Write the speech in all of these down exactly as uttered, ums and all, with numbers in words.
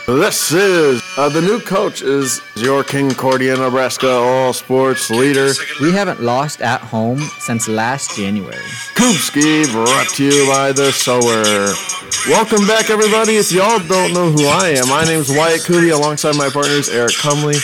This is uh, the new coach is your Concordia, Nebraska all sports leader. We haven't lost at home since last January. Kubski, brought to you by the Sower. Welcome back, everybody. If y'all don't know who I am, my name is Wyatt Coody, alongside my partners Eric Cumley.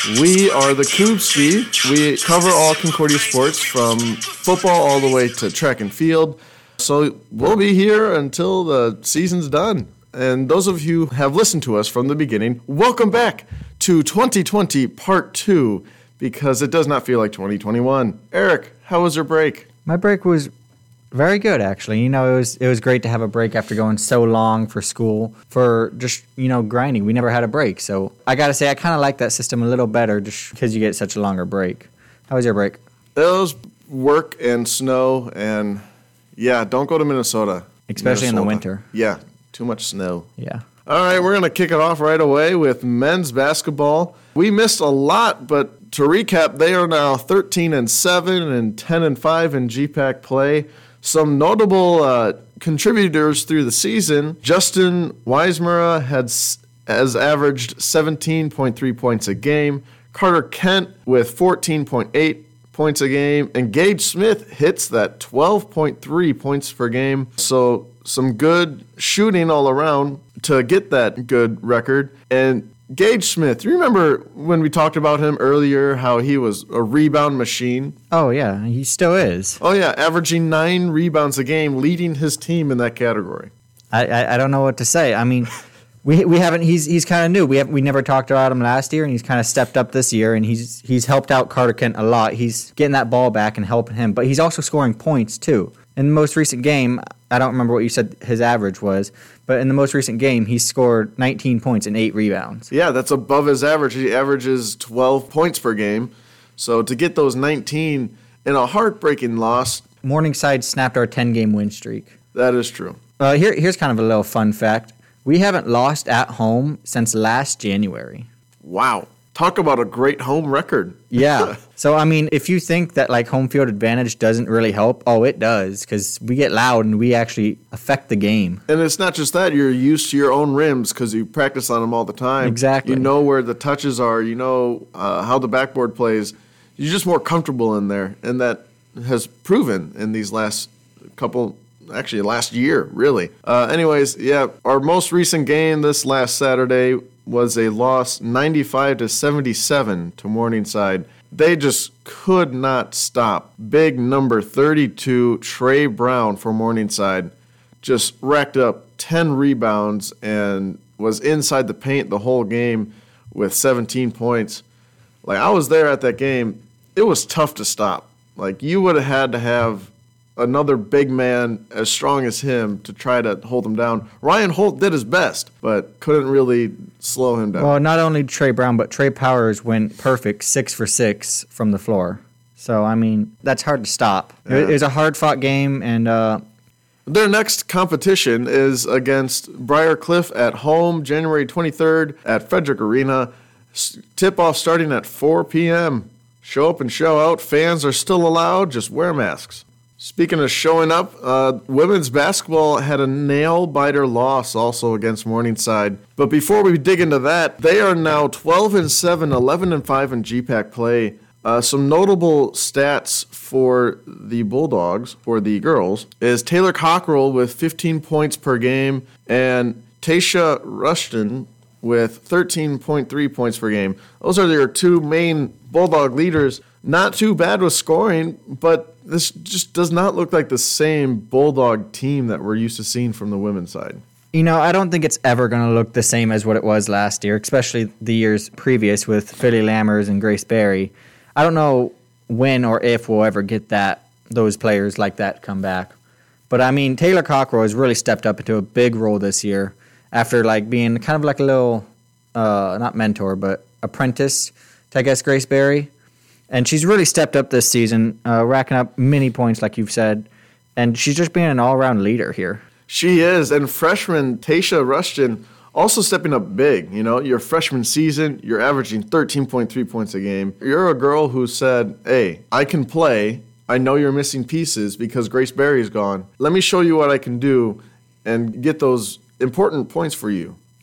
We are the Kubski. We cover all Concordia sports, from football all the way to track and field. So we'll be here until the season's done. And those of you who have listened to us from the beginning, welcome back to twenty twenty Part two, because it does not feel like twenty twenty-one. Eric, how was your break? My break was very good, actually. You know, it was it was great to have a break after going so long for school, for just, you know, grinding. We never had a break. So I got to say, I kind of like that system a little better just because you get such a longer break. How was your break? It was work and snow, and yeah, don't go to Minnesota. Especially Minnesota. In the winter. Yeah. Too much snow. Yeah. All right, we're going to kick it off right away with men's basketball. We missed a lot, but to recap, they are now thirteen and seven and ten and five in G PAC play. Some notable uh, contributors through the season: Justin Weismura has, has averaged seventeen point three points a game. Carter Kent with fourteen point eight points a game. And Gage Smith hits that twelve point three points per game. So some good shooting all around to get that good record. And Gage Smith, you remember when we talked about him earlier, how he was a rebound machine? Oh, yeah, he still is. Oh, yeah, averaging nine rebounds a game, leading his team in that category. I I, I don't know what to say. I mean, we we haven't. He's he's kind of new. We have we never talked about him last year, and he's kind of stepped up this year, and he's he's helped out Carter Kent a lot. He's getting that ball back and helping him, but he's also scoring points too. In the most recent game, I don't remember what you said his average was, but in the most recent game, he scored nineteen points and eight rebounds. Yeah, that's above his average. He averages twelve points per game. So to get those nineteen in a heartbreaking loss. Morningside snapped our ten-game win streak. That is true. Uh, here, here's kind of a little fun fact. We haven't lost at home since last January. Wow. Talk about a great home record. Yeah. So, I mean, if you think that, like, home field advantage doesn't really help, oh, it does, because we get loud and we actually affect the game. And it's not just that. You're used to your own rims because you practice on them all the time. Exactly. You know where the touches are. You know uh, how the backboard plays. You're just more comfortable in there, and that has proven in these last couple actually last year, really. Uh, anyways, yeah, our most recent game this last Saturday was a loss ninety-five to seventy-seven to Morningside. They just could not stop. Big number thirty-two, Trey Brown for Morningside, just racked up ten rebounds and was inside the paint the whole game with seventeen points. Like, I was there at that game. It was tough to stop. Like, you would have had to have another big man as strong as him to try to hold him down. Ryan Holt did his best, but couldn't really slow him down. Well, not only Trey Brown, but Trey Powers went perfect six for six from the floor. So, I mean, that's hard to stop. Yeah. It was a hard-fought game, and uh, their next competition is against Briar Cliff at home, January twenty-third at Frederick Arena. Tip-off starting at four p.m. Show up and show out. Fans are still allowed. Just wear masks. Speaking of showing up, uh, women's basketball had a nail-biter loss also against Morningside. But before we dig into that, they are now twelve and seven, eleven and five in G PAC play. Uh, some notable stats for the Bulldogs, or the girls, is Taylor Cockrell with fifteen points per game and Tasha Rushton with thirteen point three points per game. Those are their two main Bulldog leaders. Not too bad with scoring, but this just does not look like the same Bulldog team that we're used to seeing from the women's side. You know, I don't think it's ever going to look the same as what it was last year, especially the years previous with Philly Lammers and Grace Berry. I don't know when or if we'll ever get that those players like that come back. But, I mean, Taylor Cockrell has really stepped up into a big role this year after, like, being kind of like a little, uh, not mentor, but apprentice to, I guess, Grace Berry. And she's really stepped up this season, uh, racking up many points, like you've said. And she's just being an all-around leader here. She is. And freshman Tasha Rushton also stepping up big. You know, your freshman season, you're averaging thirteen point three points a game. You're a girl who said, hey, I can play. I know you're missing pieces because Grace Berry's gone. Let me show you what I can do and get those important points for you.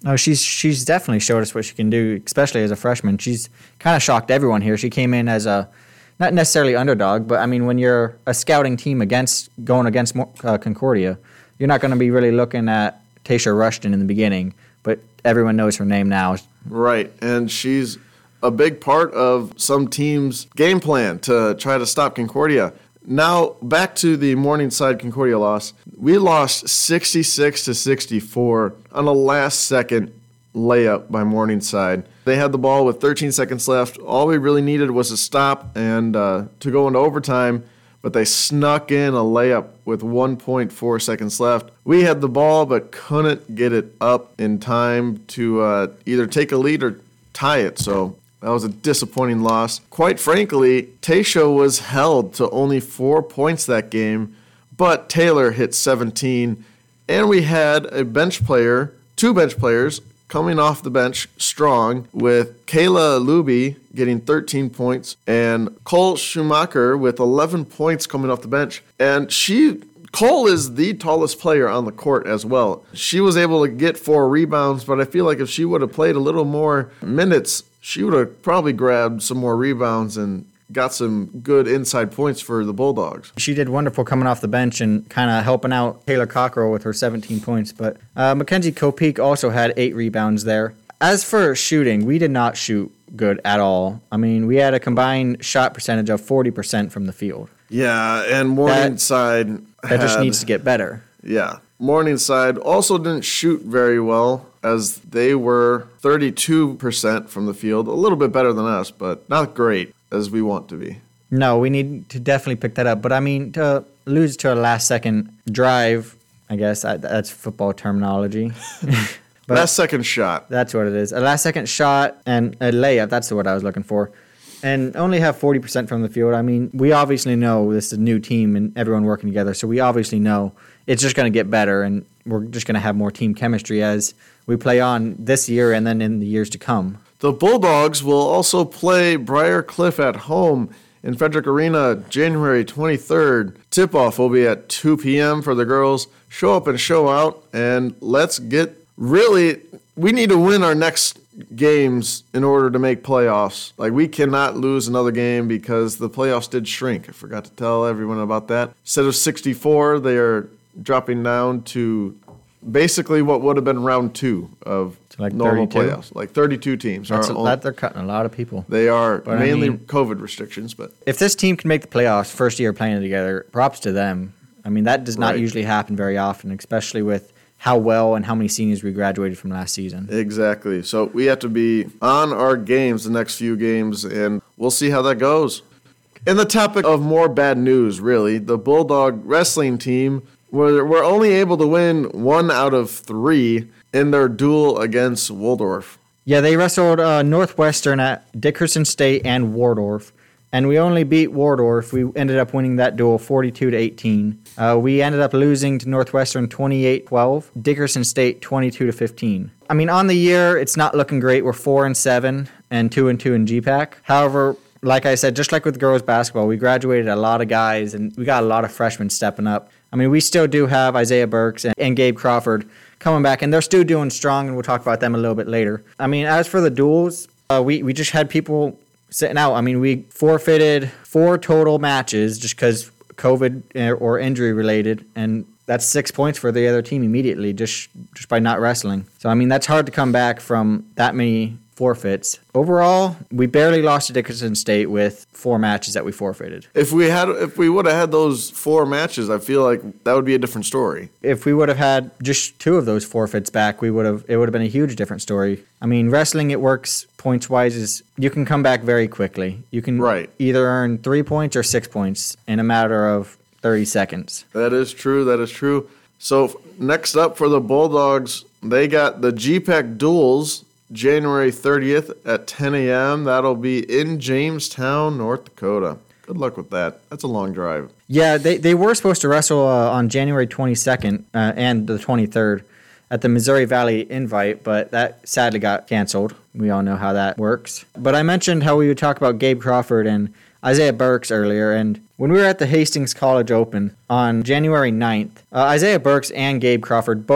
No, she's she's definitely showed us what she can do, especially as a freshman. She's kind of shocked everyone here. She came in as a, not necessarily underdog, but I mean, when you're a scouting team against going against uh, Concordia, you're not going to be really looking at Tasha Rushton in the beginning, but everyone knows her name now. Right, and she's a big part of some team's game plan to try to stop Concordia. Now, back to the Morningside Concordia loss. We lost sixty-six to sixty-four on a last-second layup by Morningside. They had the ball with thirteen seconds left. All we really needed was a stop and uh, to go into overtime, but they snuck in a layup with one point four seconds left. We had the ball but couldn't get it up in time to uh, either take a lead or tie it, so that was a disappointing loss. Quite frankly, Tasha was held to only four points that game, but Taylor hit seventeen, and we had a bench player, two bench players, coming off the bench strong, with Kayla Luby getting thirteen points and Cole Schumacher with eleven points coming off the bench. And she, Cole is the tallest player on the court as well. She was able to get four rebounds, but I feel like if she would have played a little more minutes, she would have probably grabbed some more rebounds and got some good inside points for the Bulldogs. She did wonderful coming off the bench and kind of helping out Taylor Cockrell with her seventeen points. But uh, Mackenzie Copeak also had eight rebounds there. As for shooting, we did not shoot good at all. I mean, we had a combined shot percentage of forty percent from the field. Yeah, and Morningside That, that just had, needs to get better. Yeah. Morningside also didn't shoot very well, as they were thirty-two percent from the field. A little bit better than us, but not great as we want to be. No, we need to definitely pick that up. But, I mean, to lose to a last-second drive, I guess that's football terminology. But last second shot. That's what it is. A last second shot and a layup. That's the word I was looking for. And only have forty percent from the field. I mean, we obviously know this is a new team and everyone working together. So we obviously know it's just going to get better and we're just going to have more team chemistry as we play on this year and then in the years to come. The Bulldogs will also play Briar Cliff at home in Frederick Arena January twenty-third. Tip-off will be at two p.m. for the girls. Show up and show out, and let's get really – we need to win our next games in order to make playoffs. Like, we cannot lose another game because the playoffs did shrink. I forgot to tell everyone about that. Instead of sixty-four, they are dropping down to basically what would have been round two of like normal thirty-two? playoffs. Like thirty-two teams. That's Are a, all, that they're cutting a lot of people. they are But I mainly mean- COVID restrictions, but If this team can make the playoffs first year playing together, props to them. I mean, that does not Right. usually happen very often, especially with how well and how many seniors we graduated from last season. exactly. So we have to be on our games the next few games, and we'll see how that goes. In the topic of more bad news, really, the Bulldog wrestling team were, were only able to win one out of three in their duel against Waldorf. Yeah, they wrestled uh, Northwestern at Dickerson State and Waldorf, and we only beat Waldorf. We ended up winning that duel forty-two to eighteen. Uh, we ended up losing to Northwestern twenty-eight twelve, Dickerson State twenty-two to fifteen. I mean, on the year, it's not looking great. We're four and seven and two and two in G PAC. However, like I said, just like with girls basketball, we graduated a lot of guys, and we got a lot of freshmen stepping up. I mean, we still do have Isaiah Burks and, and Gabe Crawford coming back, and they're still doing strong, and we'll talk about them a little bit later. I mean, as for the duels, uh, we, we just had people sitting out. I mean, we forfeited four total matches just because COVID or injury related, and that's six points for the other team immediately just just by not wrestling. So, I mean, that's hard to come back from that many forfeits. Overall, we barely lost to Dickinson State with four matches that we forfeited. If we had, if we would have had those four matches, I feel like that would be a different story. If we would have had just two of those forfeits back, we would have it would have been a huge different story. I mean, wrestling, it works points wise is you can come back very quickly. You can Right. either earn three points or six points in a matter of thirty seconds. That is true. That is true. So next up for the Bulldogs, they got the G PAC duels January thirtieth at ten a.m. That'll be in Jamestown, North Dakota. Good luck with that. That's a long drive. Yeah, they, they were supposed to wrestle uh, on January twenty-second uh, and the twenty-third at the Missouri Valley Invite, but that sadly got canceled. We all know how that works. But I mentioned how we would talk about Gabe Crawford and Isaiah Burks earlier, and when we were at the Hastings College Open on January ninth, uh, Isaiah Burks and Gabe Crawford both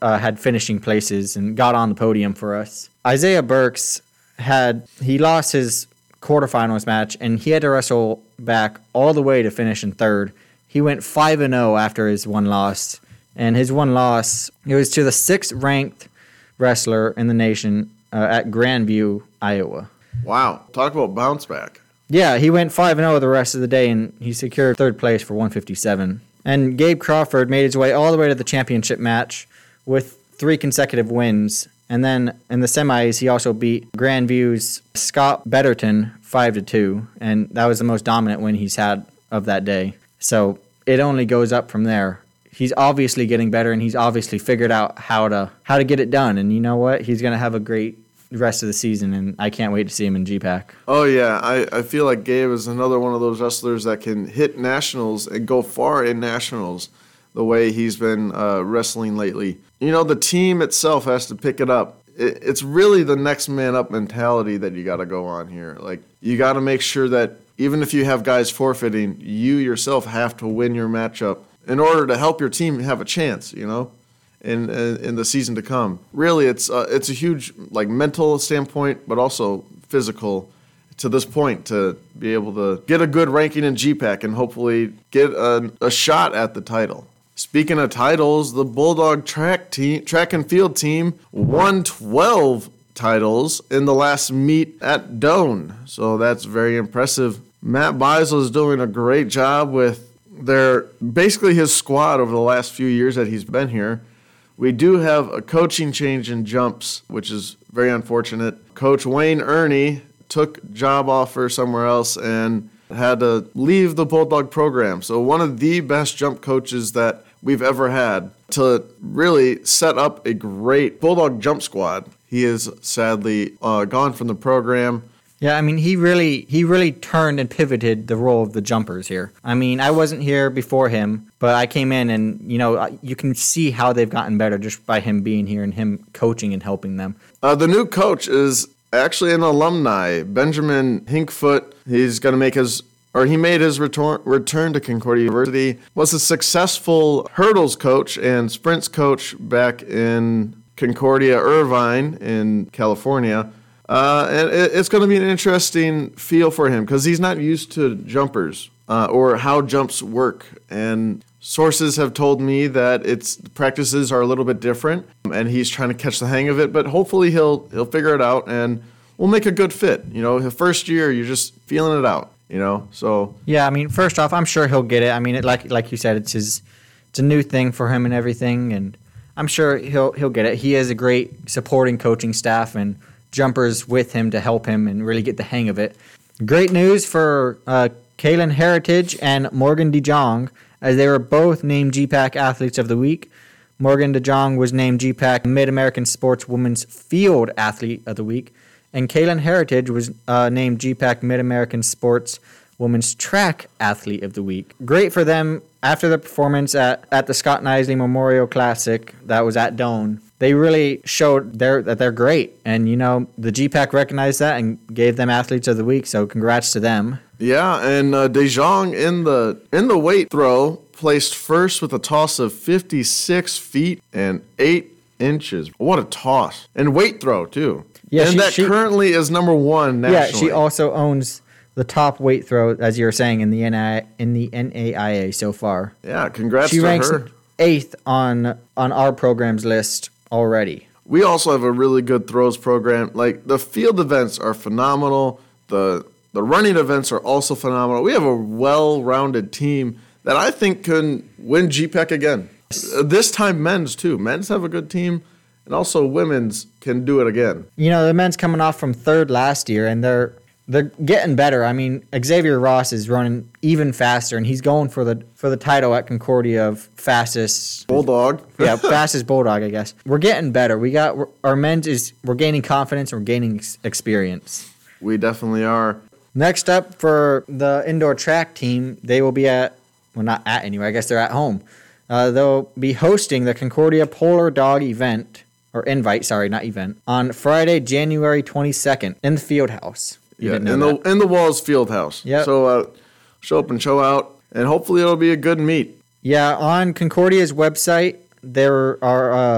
uh, had finishing places and got on the podium for us. Isaiah Burks had he lost his quarterfinals match, and he had to wrestle back all the way to finish in third. He went five and oh after his one loss, and his one loss, it was to the sixth ranked wrestler in the nation uh, at Grandview, Iowa. Wow, talk about bounce back. Yeah, he went five and oh the rest of the day, and he secured third place for one fifty-seven. And Gabe Crawford made his way all the way to the championship match with three consecutive wins. And then in the semis, he also beat Grandview's Scott Betterton five to two, and that was the most dominant win he's had of that day. So it only goes up from there. He's obviously getting better, and he's obviously figured out how to how to get it done. And you know what? He's going to have a great rest of the season, and I can't wait to see him in G PAC. Oh, yeah. I, I feel like Gabe is another one of those wrestlers that can hit nationals and go far in nationals the way he's been uh, wrestling lately. You know, the team itself has to pick it up. It, it's really the next man up mentality that you got to go on here. Like, you got to make sure that even if you have guys forfeiting, you yourself have to win your matchup in order to help your team have a chance, you know? In, in in the season to come. Really, it's uh, it's a huge like mental standpoint, but also physical to this point to be able to get a good ranking in G PAC and hopefully get a, a shot at the title. Speaking of titles, the Bulldog track team, track and field team won twelve titles in the last meet at Doane, so that's very impressive. Matt Beisel is doing a great job with their basically his squad over the last few years that he's been here. We do have a coaching change in jumps, which is very unfortunate. Coach Wayne Ernie took job offer somewhere else and had to leave the Bulldog program. So one of the best jump coaches that we've ever had to really set up a great Bulldog jump squad. He is sadly uh, gone from the program. Yeah, I mean, he really he really turned and pivoted the role of the jumpers here. I mean, I wasn't here before him, but I came in and, you know, you can see how they've gotten better just by him being here and him coaching and helping them. Uh, the new coach is actually an alumni, Benjamin Hinkfoot. He's going to make his, or he made his return, return to Concordia University, was a successful hurdles coach and sprints coach back in Concordia, Irvine in California. Uh, and it, it's going to be an interesting feel for him because he's not used to jumpers uh, or how jumps work. And sources have told me that its practices are a little bit different, and he's trying to catch the hang of it. But hopefully he'll he'll figure it out, and we'll make a good fit. You know, the first year you're just feeling it out. You know, so yeah. I mean, first off, I'm sure he'll get it. I mean, it, like like you said, it's his it's a new thing for him and everything, and I'm sure he'll he'll get it. He has a great supporting coaching staff and jumpers with him to help him and really get the hang of it. Great news for uh, Kaylin Heritage and Morgan DeJong, as they were both named G PAC Athletes of the Week. Morgan DeJong was named G PAC Mid-American Sports Women's Field Athlete of the Week, and Kaylin Heritage was uh, named G PAC Mid-American Sports Women's Track Athlete of the Week. Great for them after the performance at, at the Scott Knisley Memorial Classic that was at Doane. They really showed they're, that they're great. And, you know, the G PAC recognized that and gave them Athletes of the Week, so congrats to them. Yeah, and uh, DeJong in the in the weight throw placed first with a toss of fifty-six feet and eight inches. What a toss. And weight throw, too. Yeah, and she, that she, currently is number one nationally. Yeah, she also owns the top weight throw, as you were saying, in the N I A, in the N A I A so far. Yeah, congrats she to ranks her. eighth on on our program's list already. We also have a really good throws program. Like, the field events are phenomenal. The the running events are also phenomenal. We have a well-rounded team that I think can win G PAC again. This time men's, too. Men's have a good team, and also women's can do it again. You know, the men's coming off from third last year, and they're they're getting better. I mean, Xavier Ross is running even faster, and he's going for the for the title at Concordia of fastest Bulldog. yeah, fastest Bulldog, I guess. We're getting better. We got our men's is we're gaining confidence, and we're gaining experience. We definitely are. Next up for the indoor track team, they will be at well, not at anywhere. I guess they're at home. Uh, they'll be hosting the Concordia Polar Dog event or invite, sorry, not event, on Friday, January twenty-second in the Field House. You yeah, in the in the Walls Field House. Yeah. So uh, show up and show out, and hopefully it'll be a good meet. Yeah, on Concordia's website there are uh,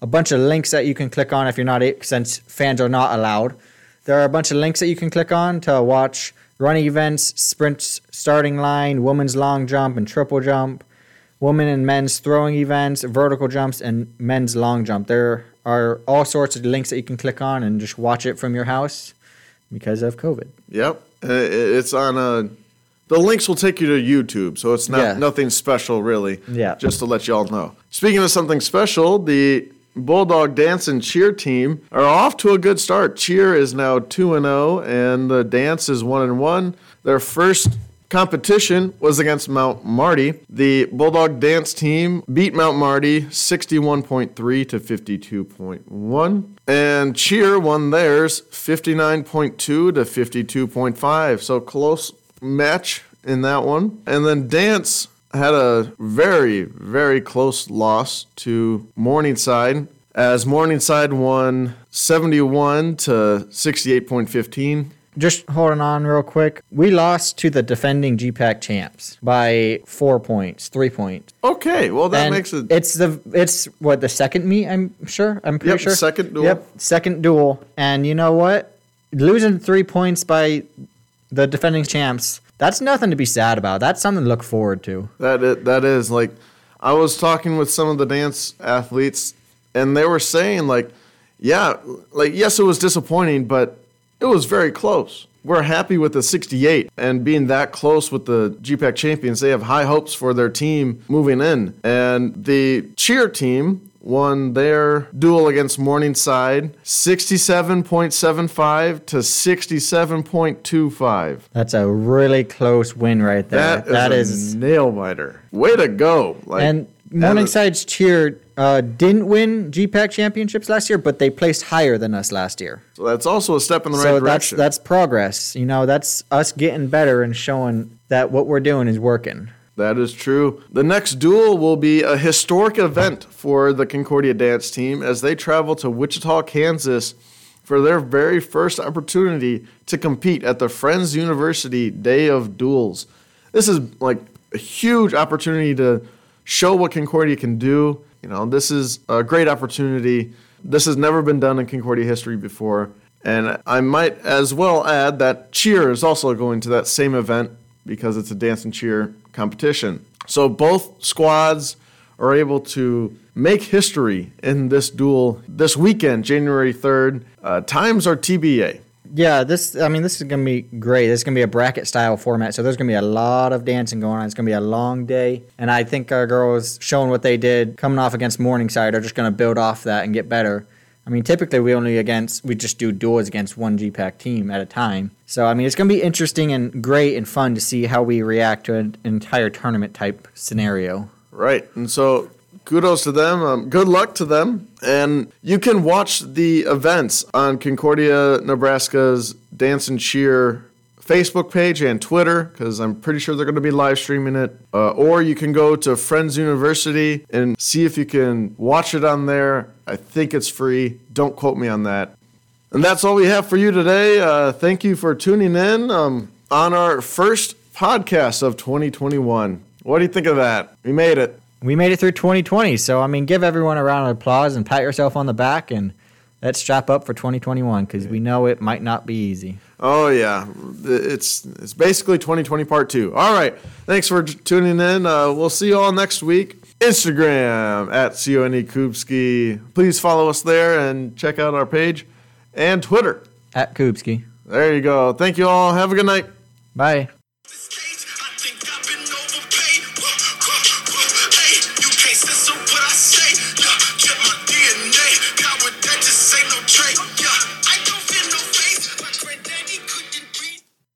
a bunch of links that you can click on if you're not, since fans are not allowed. There are a bunch of links that you can click on to watch running events, sprints, starting line, women's long jump and triple jump, women and men's throwing events, vertical jumps, and men's long jump. There are all sorts of links that you can click on and just watch it from your house because of COVID. Yep. It's on a... The links will take you to YouTube, so it's not Yeah. nothing special, really. Yeah. Just to let you all know. Speaking of something special, the Bulldog Dance and Cheer team are off to a good start. Cheer is now two and oh, and the dance is one and one. Their first competition was against Mount Marty. The Bulldog Dance team beat Mount Marty sixty-one point three to fifty-two point one, and Cheer won theirs fifty-nine point two to fifty-two point five. So close match in that one. And then Dance had a very, very close loss to Morningside, as Morningside won seventy-one to sixty-eight point one five. Just holding on real quick. We lost to the defending G PAC champs by four points, three points. Okay, well that And makes it. It's the it's what the second meet. I'm sure. I'm pretty Yep, sure. second duel. Yep, second duel. And you know what? Losing three points by the defending champs. That's nothing to be sad about. That's something to look forward to. That it, that is like, I was talking with some of the dance athletes, and they were saying like, yeah, like yes, it was disappointing, but it was very close. We're happy with the sixty-eight, and being that close with the G PAC champions, they have high hopes for their team moving in. And the cheer team won their duel against Morningside sixty-seven point seven five to sixty-seven point two five. That's a really close win right there. That is that a is nail biter. Way to go! Like, and Morningside's cheer uh, didn't win G PAC championships last year, but they placed higher than us last year. So that's also a step in the So right that's direction. that's progress. You know, that's us getting better and showing that what we're doing is working. That is true. The next duel will be a historic event for the Concordia dance team as they travel to Wichita, Kansas for their very first opportunity to compete at the Friends University Day of Duels. This is like a huge opportunity to show what Concordia can do. You know, this is a great opportunity. This has never been done in Concordia history before. And I might as well add that cheer is also going to that same event because it's a dance and cheer competition. So both squads are able to make history in this duel this weekend, January third. Uh, times are T B A. Yeah, this. I mean, this is gonna be great. This is gonna be a bracket style format, so there's gonna be a lot of dancing going on. It's gonna be a long day, and I think our girls showing what they did coming off against Morningside are just gonna build off that and get better. I mean, typically we only against we just do duels against one G PAC team at a time. So I mean, it's gonna be interesting and great and fun to see how we react to an entire tournament type scenario. Right, and so kudos to them. Um, good luck to them. And you can watch the events on Concordia, Nebraska's Dance and Cheer Facebook page and Twitter, because I'm pretty sure they're going to be live streaming it. Uh, or you can go to Friends University and see if you can watch it on there. I think it's free. Don't quote me on that. And that's all we have for you today. Uh, thank you for tuning in um, on our first podcast of twenty twenty-one. What do you think of that? We made it. We made it through twenty twenty, so I mean, give everyone a round of applause and pat yourself on the back, and let's strap up for twenty twenty-one because we know it might not be easy. Oh yeah, it's it's basically twenty twenty part two. All right, thanks for tuning in. Uh, we'll see you all next week. Instagram at C O N E Kubski. Please follow us there and check out our page, and Twitter At Kubski. There you go. Thank you all. Have a good night. Bye.